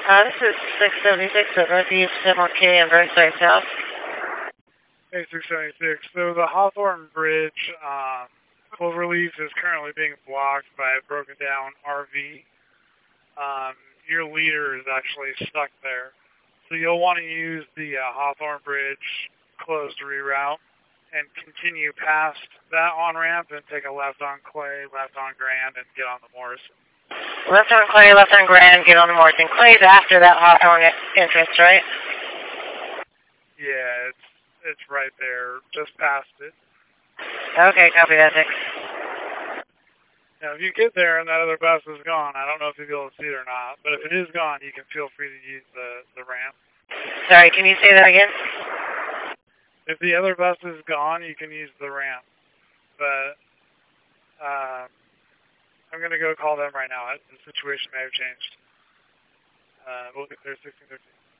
This is 676 at Northeast 71K and Burnside South. Hey, 676. So the Hawthorne Bridge, Cloverleaf is currently being blocked by a broken down RV. Your leader is actually stuck there. So you'll want to use the Hawthorne Bridge closed reroute and continue past that on-ramp and take a left on Clay, left on Grand, and get on the Morrison. Left on Clay, left on Grand, get on the Morrison. Clay's after that Hawthorne entrance, right? Yeah, it's right there, just past it. Okay, copy that, thanks. Now, if you get there and that other bus is gone, I don't know if you'll be able to see it or not, but if it is gone, you can feel free to use the ramp. Sorry, can you say that again? If the other bus is gone, you can use the ramp. But I'm going to go call them right now. The situation may have changed. We'll get there 16:13.